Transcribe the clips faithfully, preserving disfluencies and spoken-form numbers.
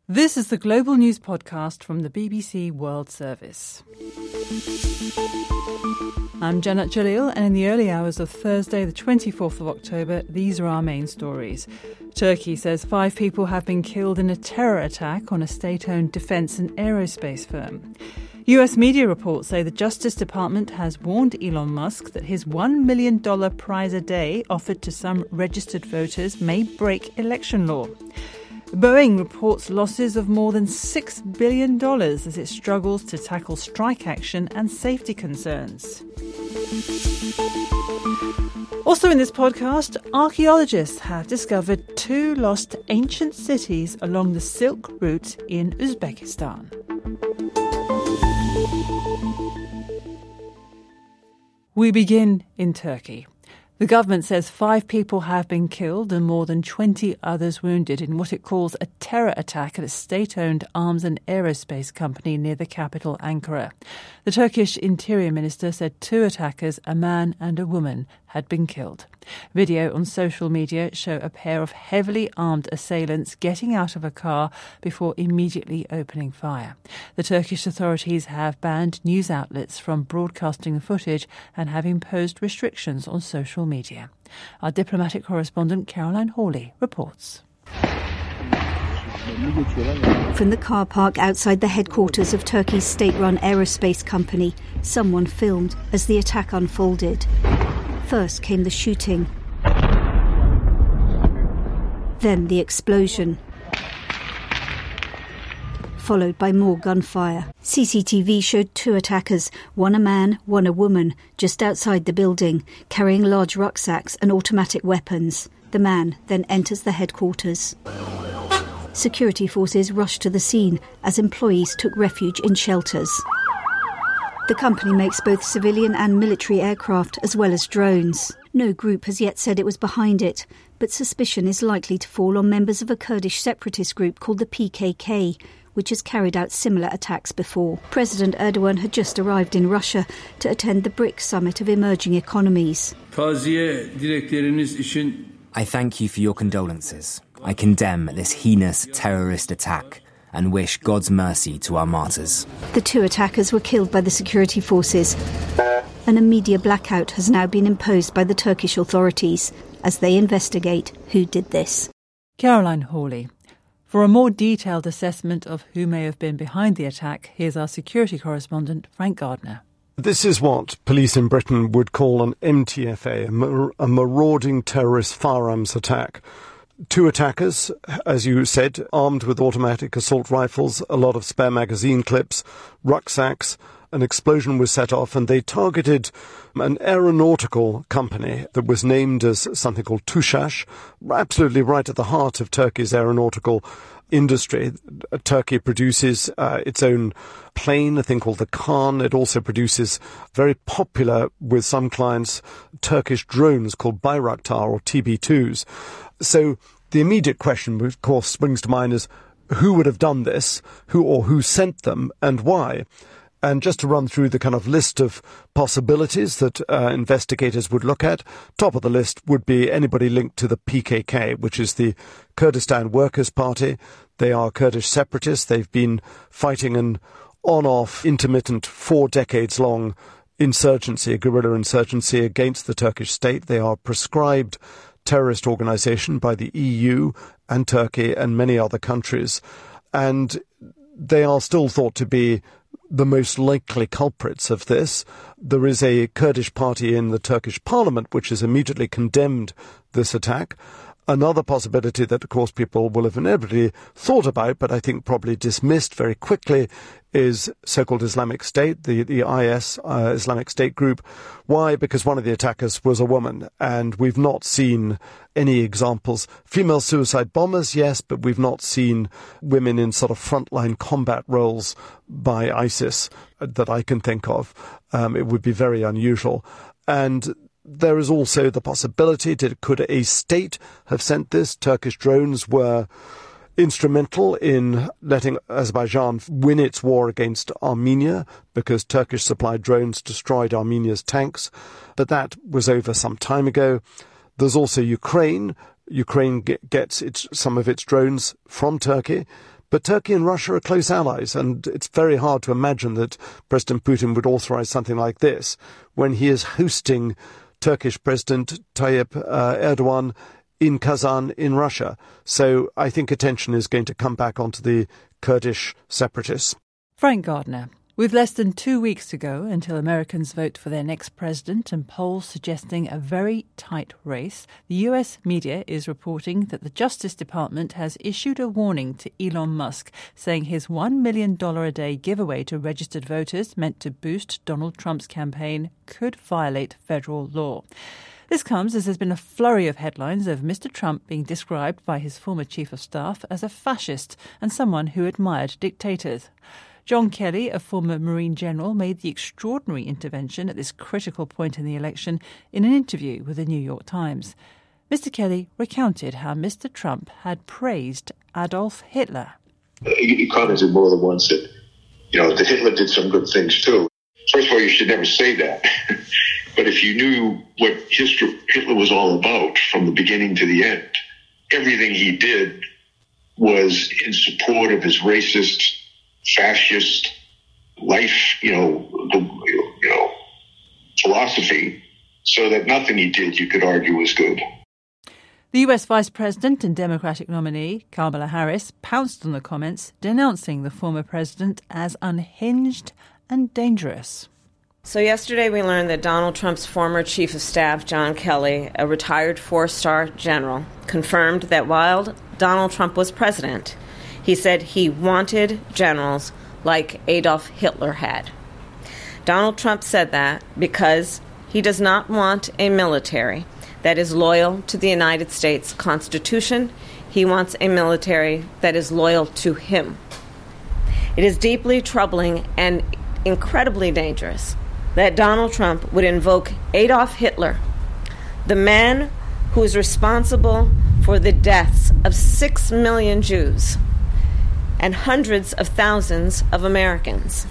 This is the Global News Podcast from the B B C World Service. I'm Janet Jalil, and in the early hours of Thursday, the twenty-fourth of October, these are our main stories. Turkey says five people have been killed in a terror attack on a state-owned defence and aerospace firm. U S media reports say the Justice Department has warned Elon Musk that his one million dollars prize a day offered to some registered voters may break election law. Boeing reports losses of more than six billion dollars as it struggles to tackle strike action and safety concerns. Also in this podcast, archaeologists have discovered two lost ancient cities along the Silk Route in Uzbekistan. We begin in Turkey. The government says five people have been killed and more than twenty others wounded in what it calls a terror attack at a state-owned arms and aerospace company near the capital, Ankara. The Turkish Interior Minister said two attackers, a man and a woman, had been killed. Video on social media show a pair of heavily armed assailants getting out of a car before immediately opening fire. The Turkish authorities have banned news outlets from broadcasting the footage and have imposed restrictions on social media. Our diplomatic correspondent Caroline Hawley reports. From the car park outside the headquarters of Turkey's state-run aerospace company, someone filmed as the attack unfolded. First came the shooting, then the explosion, followed by more gunfire. C C T V showed two attackers, one a man, one a woman, just outside the building, carrying large rucksacks and automatic weapons. The man then enters the headquarters. Security forces rushed to the scene as employees took refuge in shelters. The company makes both civilian and military aircraft as well as drones. No group has yet said it was behind it, but suspicion is likely to fall on members of a Kurdish separatist group called the P K K, which has carried out similar attacks before. President Erdogan had just arrived in Russia to attend the BRICS summit of emerging economies. I thank you for your condolences. I condemn this heinous terrorist attack and wish God's mercy to our martyrs. The two attackers were killed by the security forces, and a media blackout has now been imposed by the Turkish authorities as they investigate who did this. Caroline Hawley. For a more detailed assessment of who may have been behind the attack, here's our security correspondent, Frank Gardner. This is what police in Britain would call an M T F A, a, mar- a marauding terrorist firearms attack. Two attackers, as you said, armed with automatic assault rifles, a lot of spare magazine clips, rucksacks. An explosion was set off and they targeted an aeronautical company that was named as something called Tushash, absolutely right at the heart of Turkey's aeronautical industry. Turkey produces uh, its own plane, a thing called the Khan. It also produces, very popular with some clients, Turkish drones called Bayraktar or T B twos. So the immediate question, of course, springs to mind is who would have done this, who or who sent them, and why? And just to run through the kind of list of possibilities that uh, investigators would look at, top of the list would be anybody linked to the P K K, which is the Kurdistan Workers' Party. They are Kurdish separatists. They've been fighting an on-off, intermittent, four decades long insurgency, a guerrilla insurgency against the Turkish state. They are a proscribed terrorist organisation by the E U and Turkey and many other countries. And they are still thought to be the most likely culprits of this. There is a Kurdish party in the Turkish parliament which has immediately condemned this attack. Another possibility that, of course, people will have inevitably thought about, but I think probably dismissed very quickly, is so-called Islamic State, the, the I S, uh, Islamic State group. Why? Because one of the attackers was a woman, and we've not seen any examples. Female suicide bombers, yes, but we've not seen women in sort of frontline combat roles by ISIS that I can think of. Um, it would be very unusual. And there is also the possibility that could a state have sent this? Turkish drones were instrumental in letting Azerbaijan win its war against Armenia because Turkish-supplied drones destroyed Armenia's tanks. But that was over some time ago. There's also Ukraine. Ukraine get, gets its, some of its drones from Turkey. But Turkey and Russia are close allies, and it's very hard to imagine that President Putin would authorize something like this when he is hosting Turkish President Tayyip uh, Erdogan in Kazan in Russia. So I think attention is going to come back onto the Kurdish separatists. Frank Gardner. With less than two weeks to go until Americans vote for their next president and polls suggesting a very tight race, the U S media is reporting that the Justice Department has issued a warning to Elon Musk, saying his one million dollars a day giveaway to registered voters meant to boost Donald Trump's campaign could violate federal law. This comes as there's been a flurry of headlines of Mister Trump being described by his former chief of staff as a fascist and someone who admired dictators. John Kelly, a former Marine general, made the extraordinary intervention at this critical point in the election in an interview with the New York Times. Mister Kelly recounted how Mister Trump had praised Adolf Hitler. He commented more than once that, you know, that Hitler did some good things too. First of all, you should never say that. But if you knew what history, Hitler was all about from the beginning to the end, everything he did was in support of his racist, fascist life, you know, the, you know, philosophy, so that nothing he did, you could argue, was good. The U S Vice President and Democratic nominee, Kamala Harris, pounced on the comments, denouncing the former president as unhinged and dangerous. So yesterday we learned that Donald Trump's former chief of staff, John Kelly, a retired four-star general, confirmed that while Donald Trump was president, he said he wanted generals like Adolf Hitler had. Donald Trump said that because he does not want a military that is loyal to the United States Constitution. He wants a military that is loyal to him. It is deeply troubling and incredibly dangerous that Donald Trump would invoke Adolf Hitler, the man who is responsible for the deaths of six million Jews and hundreds of thousands of Americans.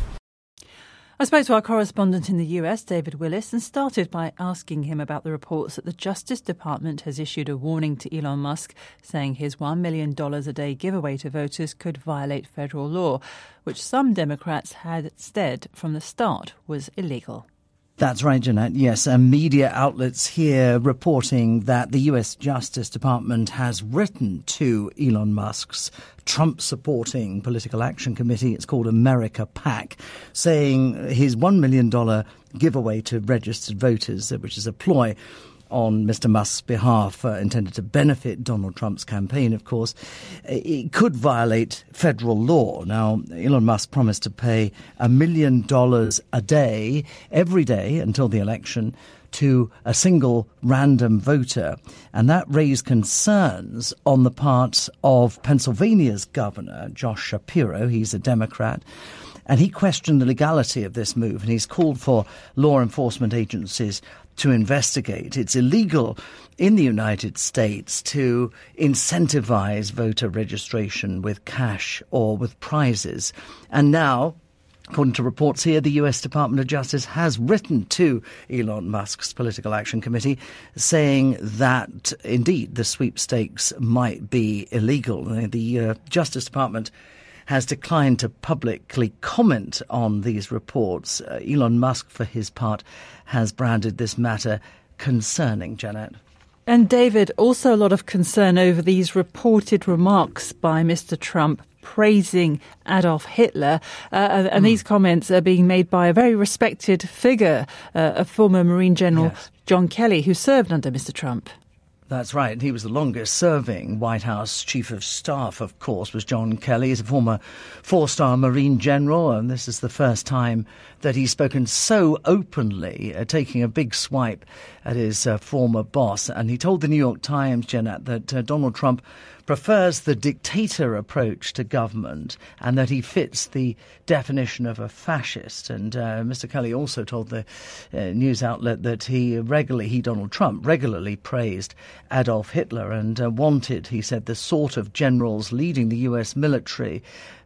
I spoke to our correspondent in the U S, David Willis, and started by asking him about the reports that the Justice Department has issued a warning to Elon Musk, saying his one million dollars a day giveaway to voters could violate federal law, which some Democrats had said from the start was illegal. That's right, Jeanette. Yes, uh, media outlets here reporting that the U S Justice Department has written to Elon Musk's Trump-supporting political action committee, it's called America PAC, saying his one million dollars giveaway to registered voters, which is a ploy on Mister Musk's behalf, uh, intended to benefit Donald Trump's campaign, of course, it could violate federal law. Now, Elon Musk promised to pay a million dollars a day, every day until the election, to a single random voter. And that raised concerns on the part of Pennsylvania's governor, Josh Shapiro. He's a Democrat. And he questioned the legality of this move, and he's called for law enforcement agencies to investigate. It's illegal in the United States to incentivize voter registration with cash or with prizes. And now, according to reports here, the U S Department of Justice has written to Elon Musk's Political Action Committee saying that, indeed, the sweepstakes might be illegal. The uh, Justice Department has declined to publicly comment on these reports. Uh, Elon Musk, for his part, has branded this matter concerning, Janet. And David, also a lot of concern over these reported remarks by Mister Trump praising Adolf Hitler. Uh, and mm. these comments are being made by a very respected figure, uh, a former Marine General, yes. John Kelly, who served under Mister Trump. That's right. He was the longest-serving White House Chief of Staff, of course, was John Kelly. He's a former four-star Marine general, and this is the first time that he's spoken so openly, uh, taking a big swipe at his uh, former boss. And he told the New York Times, Jeanette, that uh, Donald Trump prefers the dictator approach to government and that he fits the definition of a fascist. And uh, Mister Kelly also told the uh, news outlet that he regularly, he, Donald Trump, regularly praised Adolf Hitler and uh, wanted, he said, the sort of generals leading the U S military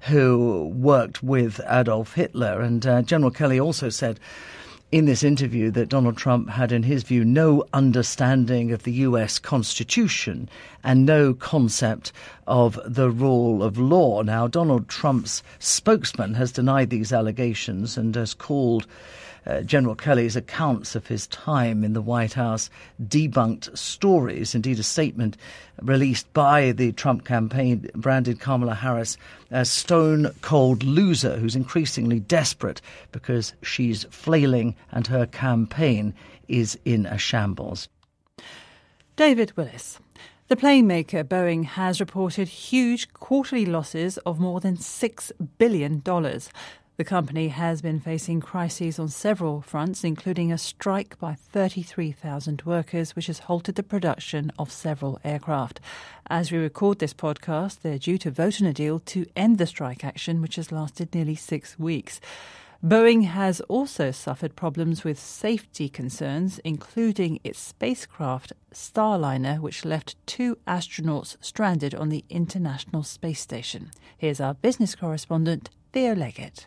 who worked with Adolf Hitler. And uh, General Kelly also said in this interview that Donald Trump had, in his view, no understanding of the U S Constitution and no concept of the rule of law. Now, Donald Trump's spokesman has denied these allegations and has called Uh, General Kelly's accounts of his time in the White House debunked stories. Indeed, a statement released by the Trump campaign branded Kamala Harris as stone-cold loser who's increasingly desperate because she's flailing and her campaign is in a shambles. David Willis. The plane maker Boeing has reported huge quarterly losses of more than six billion dollars. The company has been facing crises on several fronts, including a strike by thirty-three thousand workers, which has halted the production of several aircraft. As we record this podcast, they're due to vote on a deal to end the strike action, which has lasted nearly six weeks. Boeing has also suffered problems with safety concerns, including its spacecraft Starliner, which left two astronauts stranded on the International Space Station. Here's our business correspondent, Theo Leggett.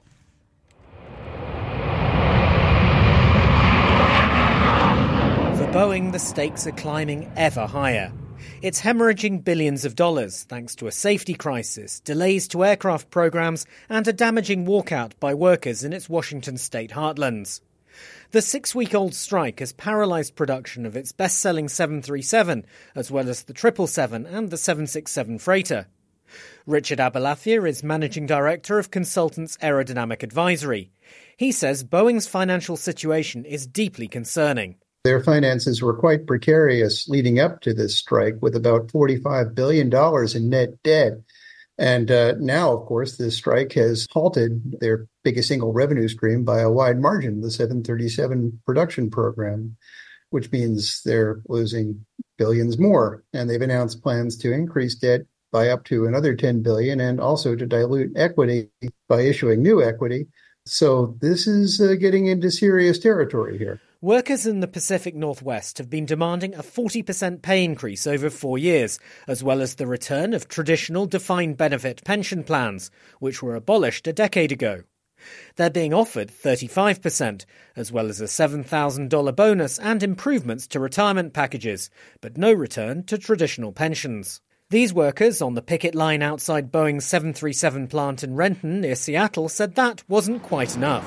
For Boeing, the stakes are climbing ever higher. It's hemorrhaging billions of dollars thanks to a safety crisis, delays to aircraft programs, and a damaging walkout by workers in its Washington state heartlands. The six-week-old strike has paralysed production of its best-selling seven thirty-seven, as well as the triple seven and the seven sixty-seven freighter. Richard Abulafia is Managing Director of Consultants Aerodynamic Advisory. He says Boeing's financial situation is deeply concerning. Their finances were quite precarious leading up to this strike, with about forty-five billion dollars in net debt. And uh, now, of course, this strike has halted their biggest single revenue stream by a wide margin, the seven thirty-seven production program, which means they're losing billions more. And they've announced plans to increase debt by up to another ten billion dollars and also to dilute equity by issuing new equity. So this is uh, getting into serious territory here. Workers in the Pacific Northwest have been demanding a forty percent pay increase over four years, as well as the return of traditional defined benefit pension plans, which were abolished a decade ago. They're being offered thirty-five percent, as well as a seven thousand dollars bonus and improvements to retirement packages, but no return to traditional pensions. These workers on the picket line outside Boeing's seven thirty-seven plant in Renton near Seattle said that wasn't quite enough.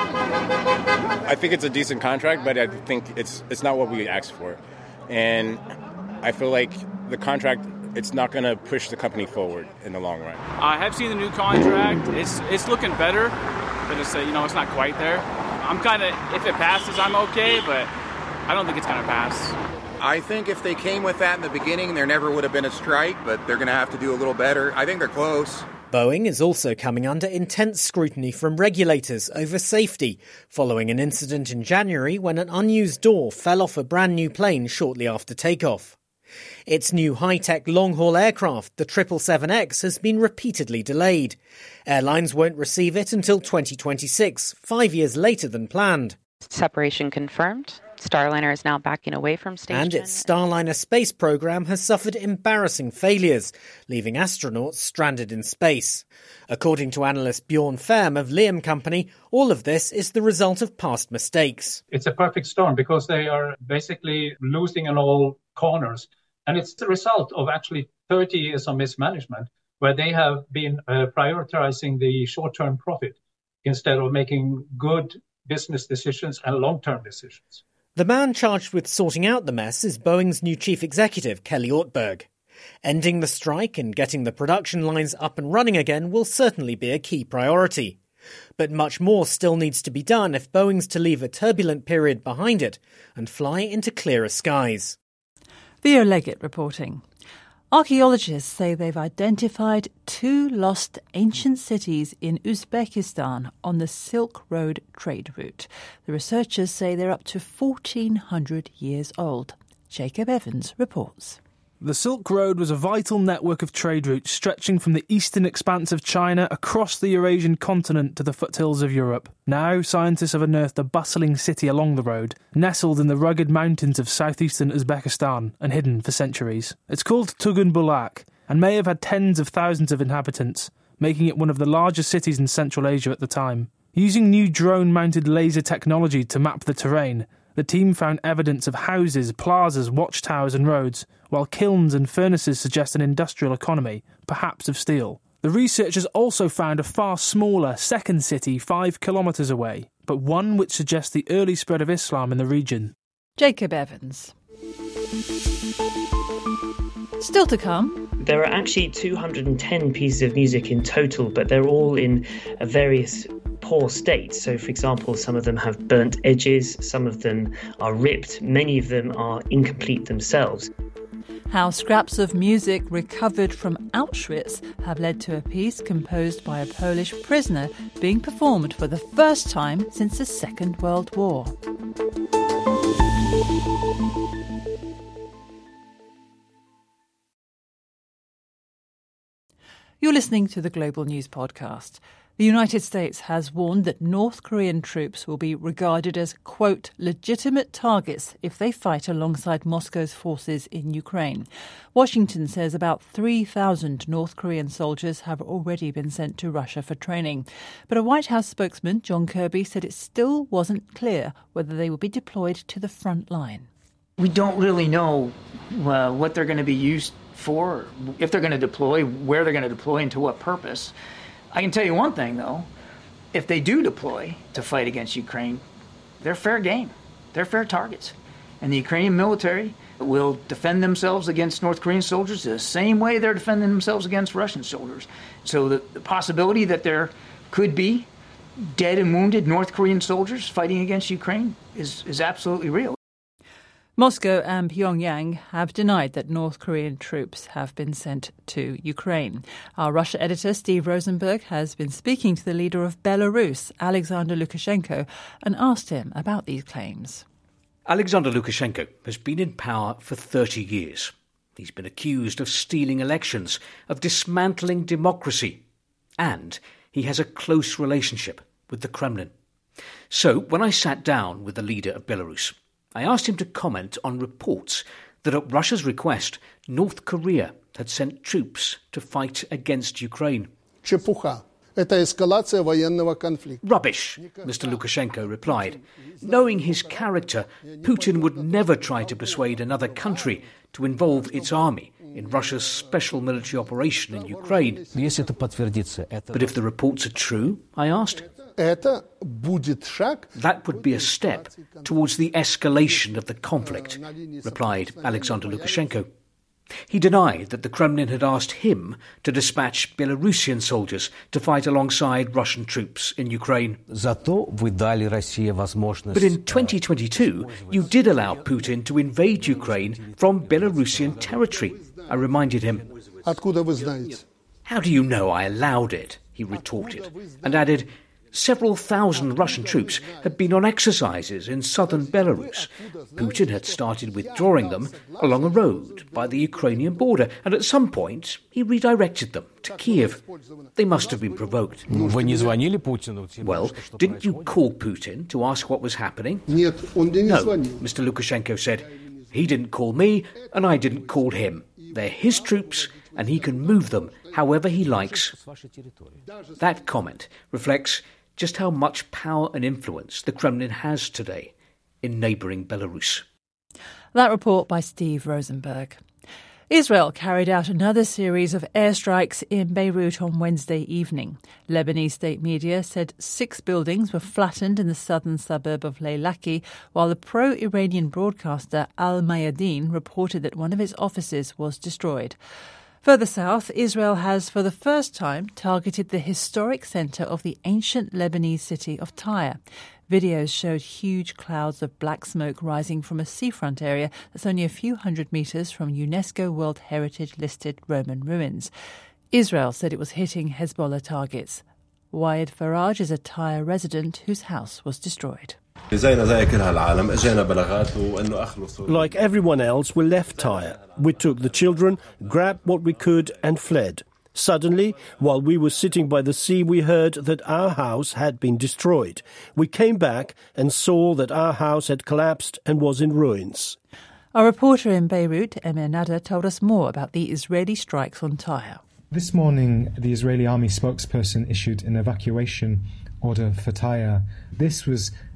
I think it's a decent contract, but I think it's it's not what we asked for. And I feel like the contract, it's not going to push the company forward in the long run. I have seen the new contract. It's it's looking better, but it's, you know, it's not quite there. I'm kind of, if it passes, I'm okay, but I don't think it's going to pass. I think if they came with that in the beginning, there never would have been a strike, but they're going to have to do a little better. I think they're close. Boeing is also coming under intense scrutiny from regulators over safety, following an incident in January when an unused door fell off a brand new plane shortly after takeoff. Its new high-tech long-haul aircraft, the triple seven X, has been repeatedly delayed. Airlines won't receive it until twenty twenty-six, five years later than planned. Separation confirmed. Starliner is now backing away from station. And its Starliner space program has suffered embarrassing failures, leaving astronauts stranded in space. According to analyst Bjorn Ferm of Liam Company, all of this is the result of past mistakes. It's a perfect storm because they are basically losing in all corners. And it's the result of actually thirty years of mismanagement, where they have been uh, prioritizing the short-term profit instead of making good business decisions and long-term decisions. The man charged with sorting out the mess is Boeing's new chief executive, Kelly Ortberg. Ending the strike and getting the production lines up and running again will certainly be a key priority. But much more still needs to be done if Boeing's to leave a turbulent period behind it and fly into clearer skies. Theo Leggett reporting. Archaeologists say they've identified two lost ancient cities in Uzbekistan on the Silk Road trade route. The researchers say they're up to fourteen hundred years old. Jacob Evans reports. The Silk Road was a vital network of trade routes stretching from the eastern expanse of China across the Eurasian continent to the foothills of Europe. Now, scientists have unearthed a bustling city along the road, nestled in the rugged mountains of southeastern Uzbekistan and hidden for centuries. It's called Tugun Bulak and may have had tens of thousands of inhabitants, making it one of the largest cities in Central Asia at the time. Using new drone-mounted laser technology to map the terrain, The team found evidence of houses, plazas, watchtowers and roads, while kilns and furnaces suggest an industrial economy, perhaps of steel. The researchers also found a far smaller second city five kilometres away, but one which suggests the early spread of Islam in the region. Jacob Evans. Still to come. There are actually two hundred ten pieces of music in total, but they're all in various poor states. So, for example, some of them have burnt edges, some of them are ripped, many of them are incomplete themselves. How scraps of music recovered from Auschwitz have led to a piece composed by a Polish prisoner being performed for the first time since the Second World War. You're listening to the Global News Podcast. The United States has warned that North Korean troops will be regarded as, quote, legitimate targets if they fight alongside Moscow's forces in Ukraine. Washington says about three thousand North Korean soldiers have already been sent to Russia for training. But a White House spokesman, John Kirby, said it still wasn't clear whether they will be deployed to the front line. We don't really know uh, what they're going to be used for, if they're going to deploy, where they're going to deploy, and to what purpose. I can tell you one thing, though. If they do deploy to fight against Ukraine, they're fair game. They're fair targets. And the Ukrainian military will defend themselves against North Korean soldiers the same way they're defending themselves against Russian soldiers. So the, the possibility that there could be dead and wounded North Korean soldiers fighting against Ukraine is, is absolutely real. Moscow and Pyongyang have denied that North Korean troops have been sent to Ukraine. Our Russia editor, Steve Rosenberg, has been speaking to the leader of Belarus, Alexander Lukashenko, and asked him about these claims. Alexander Lukashenko has been in power for thirty years. He's been accused of stealing elections, of dismantling democracy, and he has a close relationship with the Kremlin. So when I sat down with the leader of Belarus, I asked him to comment on reports that at Russia's request, North Korea had sent troops to fight against Ukraine. Чепуха. Это эскалация военного конфликта. Rubbish, Mister Lukashenko replied. Knowing his character, Putin would never try to persuade another country to involve its army in Russia's special military operation in Ukraine. But if the reports are true, I asked, Это будет шаг. That would be a step towards the escalation of the conflict, replied Alexander Lukashenko. He denied that the Kremlin had asked him to dispatch Belarusian soldiers to fight alongside Russian troops in Ukraine. But in twenty twenty-two, you did allow Putin to invade Ukraine from Belarusian territory, I reminded him. Откуда вы знаете? How do you know I allowed it? He retorted, and added, several thousand Russian troops had been on exercises in southern Belarus. Putin had started withdrawing them along a road by the Ukrainian border, and at some point he redirected them to Kiev. They must have been provoked. Well, didn't you call Putin to ask what was happening? No, Mister Lukashenko said. He didn't call me, and I didn't call him. They're his troops, and he can move them however he likes. That comment reflects just how much power and influence the Kremlin has today in neighbouring Belarus. That report by Steve Rosenberg. Israel carried out another series of airstrikes in Beirut on Wednesday evening. Lebanese state media said six buildings were flattened in the southern suburb of Laylaki, while the pro-Iranian broadcaster Al Mayadeen reported that one of its offices was destroyed. Further south, Israel has for the first time targeted the historic centre of the ancient Lebanese city of Tyre. Videos showed huge clouds of black smoke rising from a seafront area that's only a few hundred metres from UNESCO World Heritage-listed Roman ruins. Israel said it was hitting Hezbollah targets. Wayed Faraj is a Tyre resident whose house was destroyed. Like everyone else, we left Tyre. We took the children, grabbed what we could and fled. Suddenly, while we were sitting by the sea, we heard that our house had been destroyed. We came back and saw that our house had collapsed and was in ruins. Our reporter in Beirut, Emir Nada, told us more about the Israeli strikes on Tyre. This morning, the Israeli army spokesperson issued an evacuation order for Tyre. This was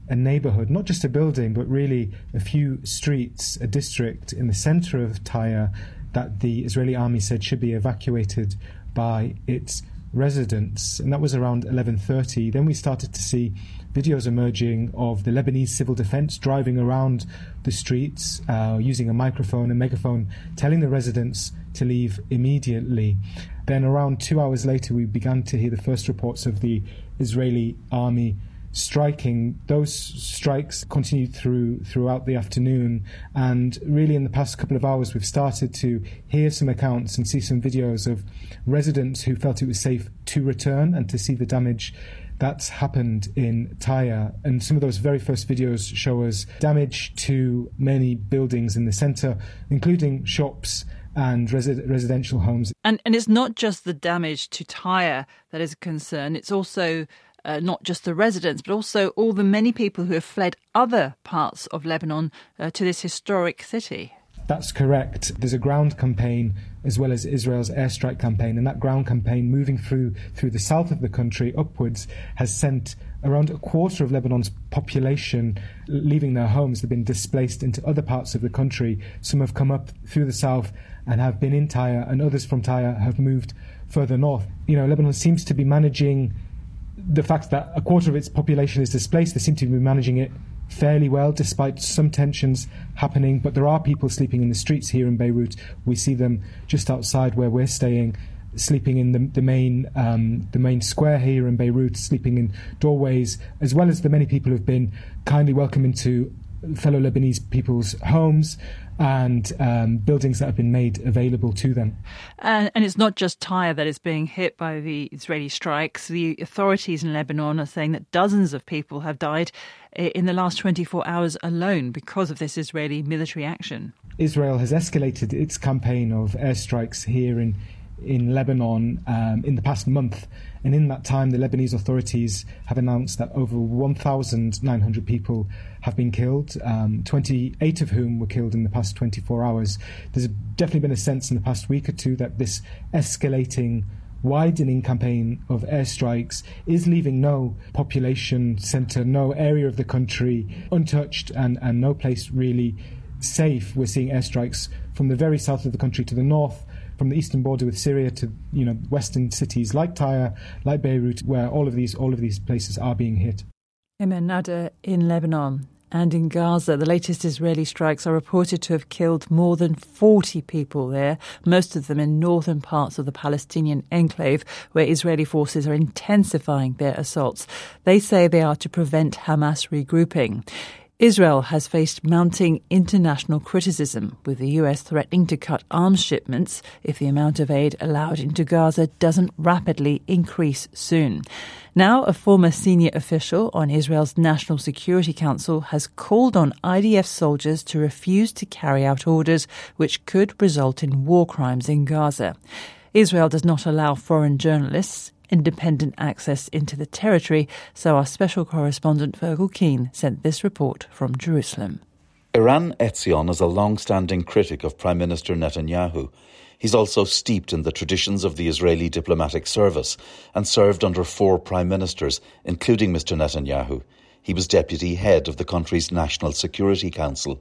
a neighbourhood, not just a building, but really a few streets, a district in the centre of Tyre that the Israeli army said should be evacuated by its residents. And that was around eleven thirty. Then we started to see videos emerging of the Lebanese civil defence driving around the streets, uh, using a microphone and megaphone, telling the residents to leave immediately. Then around two hours later, we began to hear the first reports of the Israeli army striking. Those strikes continued through throughout the afternoon, and really in the past couple of hours we've started to hear some accounts and see some videos of residents who felt it was safe to return and to see the damage that's happened in Tyre. And some of those very first videos show us damage to many buildings in the centre, including shops and resi- residential homes. And and it's not just the damage to Tyre that is a concern, it's also Uh, not just the residents, but also all the many people who have fled other parts of Lebanon uh, to this historic city. That's correct. There's a ground campaign as well as Israel's airstrike campaign, and that ground campaign moving through through the south of the country upwards has sent around a quarter of Lebanon's population leaving their homes. They've been displaced into other parts of the country. Some have come up through the south and have been in Tyre, and others from Tyre have moved further north. You know, Lebanon seems to be managing the fact that a quarter of its population is displaced. They seem to be managing it fairly well, despite some tensions happening. But there are people sleeping in the streets here in Beirut. We see them just outside where we're staying, sleeping in the, the main um, the main square here in Beirut, sleeping in doorways, as well as the many people who've been kindly welcomed into fellow Lebanese people's homes and um, buildings that have been made available to them. And, and it's not just Tyre that is being hit by the Israeli strikes. The authorities in Lebanon are saying that dozens of people have died in the last twenty-four hours alone because of this Israeli military action. Israel has escalated its campaign of airstrikes here in in Lebanon um, in the past month. And in that time, the Lebanese authorities have announced that over one thousand nine hundred people have been killed, um, twenty-eight of whom were killed in the past twenty-four hours. There's definitely been a sense in the past week or two that this escalating, widening campaign of airstrikes is leaving no population centre, no area of the country untouched, and, and no place really safe. We're seeing airstrikes from the very south of the country to the north, from the eastern border with Syria to, you know, western cities like Tyre, like Beirut, where all of these all of these places are being hit. Iman Nader in Lebanon. And in Gaza, the latest Israeli strikes are reported to have killed more than forty people there, most of them in northern parts of the Palestinian enclave, where Israeli forces are intensifying their assaults. They say they are to prevent Hamas regrouping. Israel has faced mounting international criticism, with the U S threatening to cut arms shipments if the amount of aid allowed into Gaza doesn't rapidly increase soon. Now, a former senior official on Israel's National Security Council has called on I D F soldiers to refuse to carry out orders which could result in war crimes in Gaza. Israel does not allow foreign journalists independent access into the territory, so our special correspondent Virgil Keane sent this report from Jerusalem. Eran Etzion is a long-standing critic of Prime Minister Netanyahu. He's also steeped in the traditions of the Israeli diplomatic service and served under four prime ministers, including Mister Netanyahu. He was deputy head of the country's National Security Council.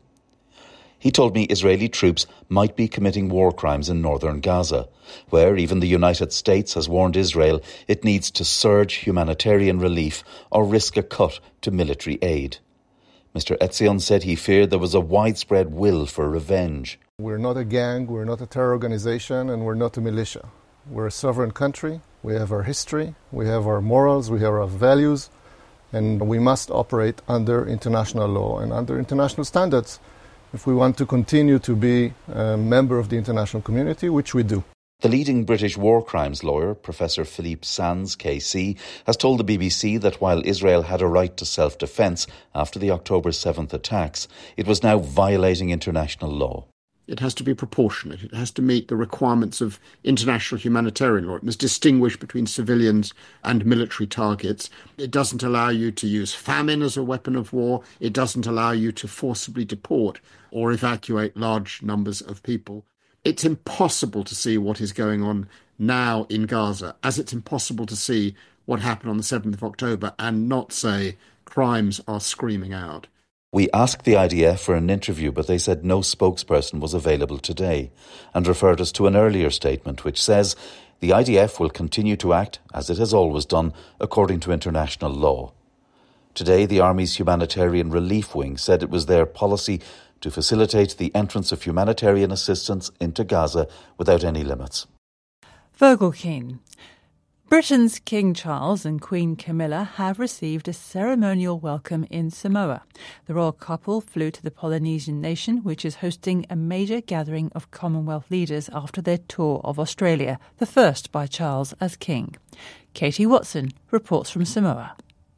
He told me Israeli troops might be committing war crimes in northern Gaza, where even the United States has warned Israel it needs to surge humanitarian relief or risk a cut to military aid. Mister Etzion said he feared there was a widespread will for revenge. We're not a gang, we're not a terror organization, and we're not a militia. We're a sovereign country, we have our history, we have our morals, we have our values, and we must operate under international law and under international standards if we want to continue to be a member of the international community, which we do. The leading British war crimes lawyer, Professor Philippe Sands, K C, has told the B B C that while Israel had a right to self-defence after the October seventh attacks, it was now violating international law. It has to be proportionate. It has to meet the requirements of international humanitarian law. It must distinguish between civilians and military targets. It doesn't allow you to use famine as a weapon of war. It doesn't allow you to forcibly deport or evacuate large numbers of people. It's impossible to see what is going on now in Gaza, as it's impossible to see what happened on the seventh of October and not say crimes are screaming out. We asked the I D F for an interview, but they said no spokesperson was available today and referred us to an earlier statement which says the I D F will continue to act, as it has always done, according to international law. Today, the Army's Humanitarian Relief Wing said it was their policy to facilitate the entrance of humanitarian assistance into Gaza without any limits. Virgil Keane. Britain's King Charles and Queen Camilla have received a ceremonial welcome in Samoa. The royal couple flew to the Polynesian nation, which is hosting a major gathering of Commonwealth leaders after their tour of Australia, the first by Charles as king. Katie Watson reports from Samoa.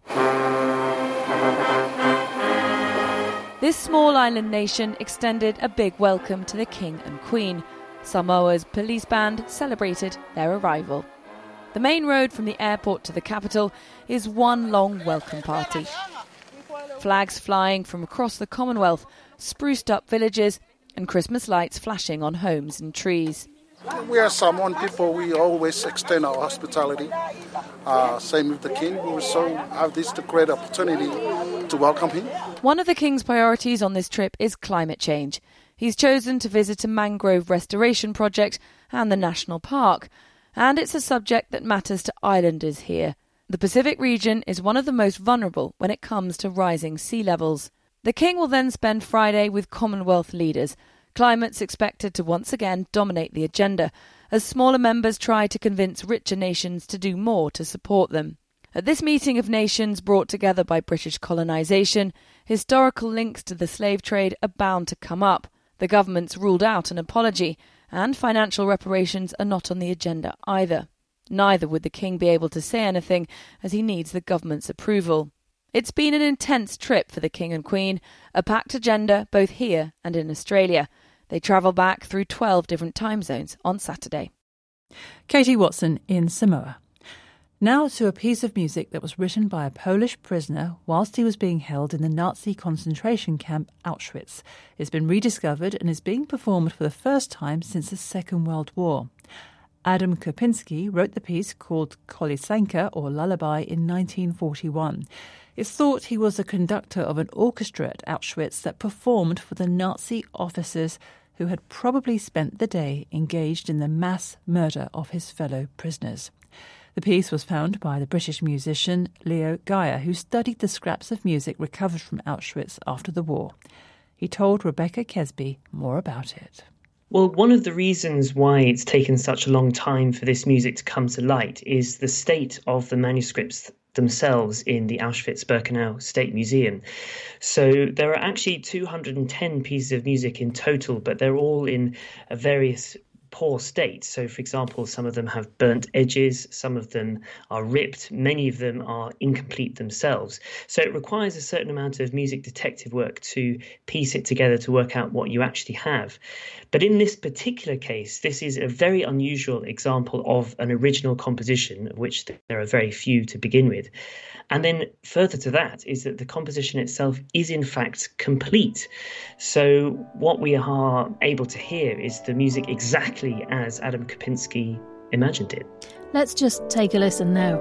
This small island nation extended a big welcome to the King and Queen. Samoa's police band celebrated their arrival. The main road from the airport to the capital is one long welcome party. Flags flying from across the Commonwealth, spruced up villages and Christmas lights flashing on homes and trees. We are Samoan people, we always extend our hospitality. Uh, same with the King, we so have this great opportunity to welcome him. One of the King's priorities on this trip is climate change. He's chosen to visit a mangrove restoration project and the national park. And it's a subject that matters to islanders here. The Pacific region is one of the most vulnerable when it comes to rising sea levels. The King will then spend Friday with Commonwealth leaders. Climate's expected to once again dominate the agenda, as smaller members try to convince richer nations to do more to support them. At this meeting of nations brought together by British colonisation, historical links to the slave trade are bound to come up. The government's ruled out an apology, and financial reparations are not on the agenda either. Neither would the King be able to say anything, as he needs the government's approval. It's been an intense trip for the King and Queen, a packed agenda both here and in Australia. They travel back through twelve different time zones on Saturday. Katie Watson in Samoa. Now to a piece of music that was written by a Polish prisoner whilst he was being held in the Nazi concentration camp Auschwitz. It's been rediscovered and is being performed for the first time since the Second World War. Adam Kopinski wrote the piece called Kołysanka or Lullaby in nineteen forty-one. It's thought he was a conductor of an orchestra at Auschwitz that performed for the Nazi officers who had probably spent the day engaged in the mass murder of his fellow prisoners. The piece was found by the British musician Leo Geyer, who studied the scraps of music recovered from Auschwitz after the war. He told Rebecca Kesby more about it. Well, one of the reasons why it's taken such a long time for this music to come to light is the state of the manuscripts themselves in the Auschwitz-Birkenau State Museum. So there are actually two hundred ten pieces of music in total, but they're all in various poor state. So, for example, some of them have burnt edges, some of them are ripped, many of them are incomplete themselves. So it requires a certain amount of music detective work to piece it together to work out what you actually have. But in this particular case, this is a very unusual example of an original composition, of which there are very few to begin with. And then further to that is that the composition itself is in fact complete. So what we are able to hear is the music exactly as Adam Kopinski imagined it. Let's just take a listen now.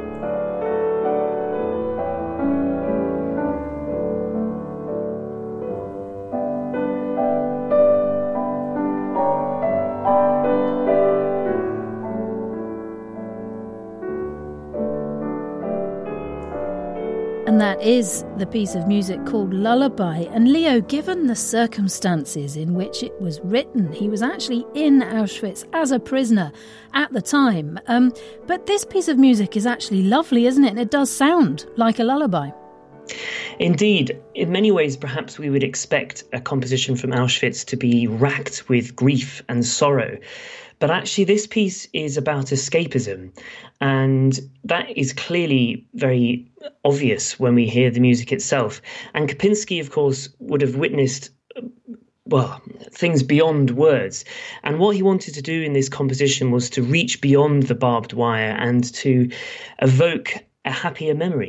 And that is the piece of music called Lullaby. And Leo, given the circumstances in which it was written, he was actually in Auschwitz as a prisoner at the time. Um, but this piece of music is actually lovely, isn't it? And it does sound like a lullaby. Indeed, in many ways, perhaps we would expect a composition from Auschwitz to be racked with grief and sorrow. But actually, this piece is about escapism, and that is clearly very obvious when we hear the music itself. And Kopinski, of course, would have witnessed, well, things beyond words. And what he wanted to do in this composition was to reach beyond the barbed wire and to evoke a happier memory.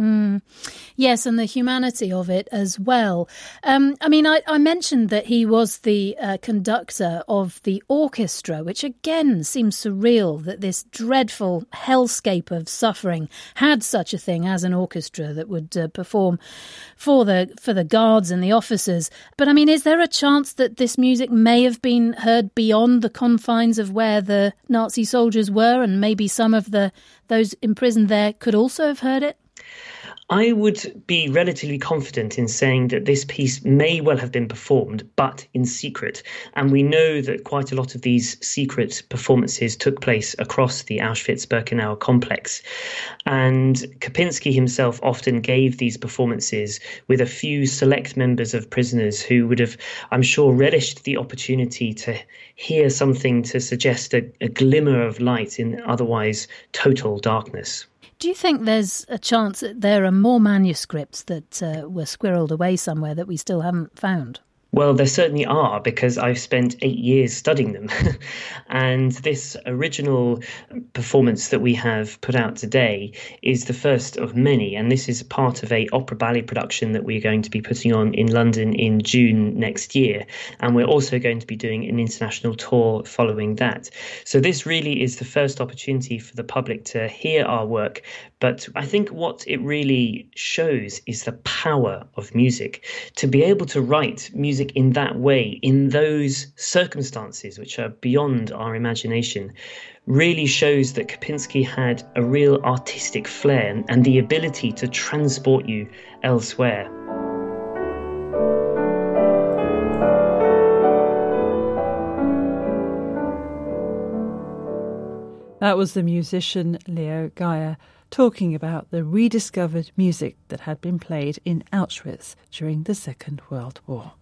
Mm. Yes, and the humanity of it as well. Um, I mean, I, I mentioned that he was the uh, conductor of the orchestra, which again seems surreal that this dreadful hellscape of suffering had such a thing as an orchestra that would uh, perform for the for the guards and the officers. But I mean, is there a chance that this music may have been heard beyond the confines of where the Nazi soldiers were, and maybe some of the those imprisoned there could also have heard it? I would be relatively confident in saying that this piece may well have been performed, but in secret. And we know that quite a lot of these secret performances took place across the Auschwitz-Birkenau complex. And Kopinski himself often gave these performances with a few select members of prisoners who would have, I'm sure, relished the opportunity to hear something to suggest a, a glimmer of light in otherwise total darkness. Do you think there's a chance that there are more manuscripts that uh, were squirreled away somewhere that we still haven't found? Well, there certainly are, because I've spent eight years studying them. And this original performance that we have put out today is the first of many. And this is part of a opera ballet production that we're going to be putting on in London in June next year. And we're also going to be doing an international tour following that. So this really is the first opportunity for the public to hear our work. But I think what it really shows is the power of music. To be able to write music in that way, in those circumstances which are beyond our imagination, really shows that Kopinski had a real artistic flair and the ability to transport you elsewhere. That was the musician Leo Gaia talking about the rediscovered music that had been played in Auschwitz during the Second World War.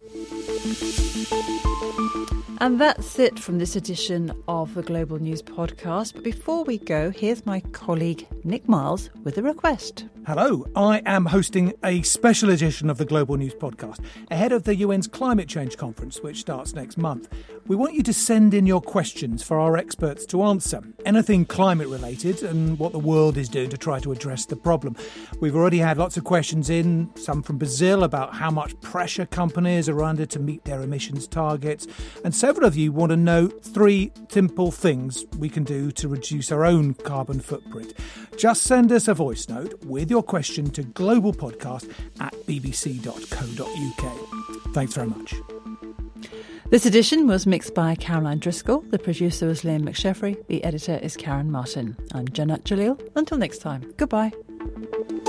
And that's it from this edition of the Global News Podcast. But before we go, here's my colleague Nick Miles with a request. Hello, I am hosting a special edition of the Global News Podcast ahead of the U N's Climate Change Conference, which starts next month. We want you to send in your questions for our experts to answer. Anything climate related and what the world is doing to try to address the problem. We've already had lots of questions in, some from Brazil, about how much pressure companies are under to meet their emissions targets. And several of you want to know three simple things we can do to reduce our own carbon footprint. Just send us a voice note with your question to globalpodcast at bbc dot co dot uk. Thanks very much. This edition was mixed by Caroline Driscoll. The producer was Liam McSheffrey. The editor is Karen Martin. I'm Janat Jalil. Until next time, goodbye.